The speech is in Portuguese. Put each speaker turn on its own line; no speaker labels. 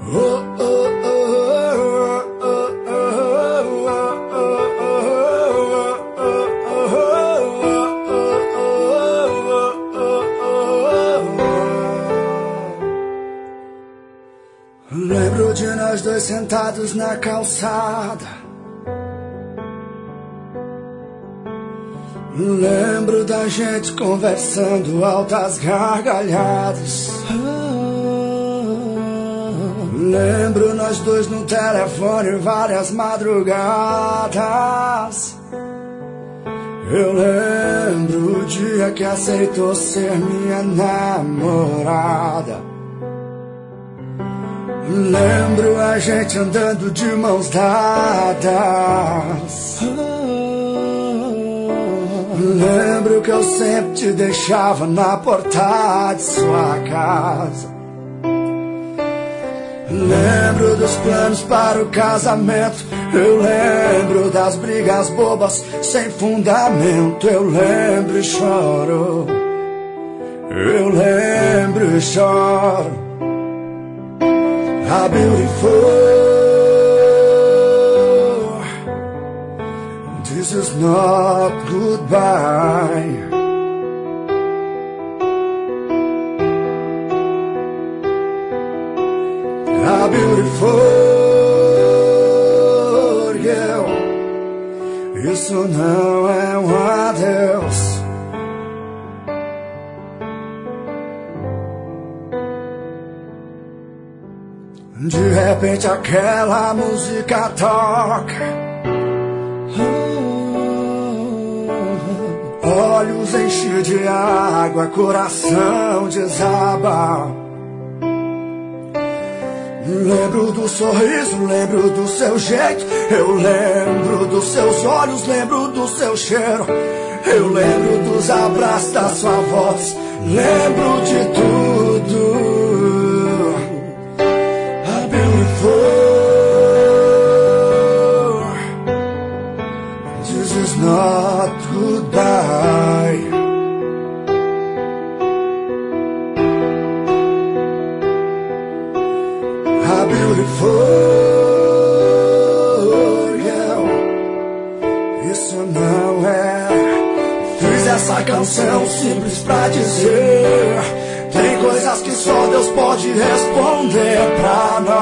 Lembro de nós dois sentados na calçada. Lembro da gente conversando altas gargalhadas. Lembro nós dois no telefone várias madrugadas. Eu lembro o dia que aceitou ser minha namorada. Lembro a gente andando de mãos dadas. Lembro que eu sempre te deixava na porta de sua casa. Lembro dos planos para o casamento. Eu lembro das brigas bobas sem fundamento. Eu lembro e choro. Eu lembro e choro. How beautiful. This is not goodbye. How beautiful, yeah. Isso não é um adeus. De repente aquela música toca. Olhos enchem de água, coração desaba. Lembro do sorriso, lembro do seu jeito. Eu lembro dos seus olhos, lembro do seu cheiro. Eu lembro dos abraços, da sua voz. Lembro de tudo. I'm beautiful. This is not goodbye. I'm beautiful, yeah. Isso não é. Fiz essa canção simples pra dizer. Tem coisas que só Deus pode responder pra nós.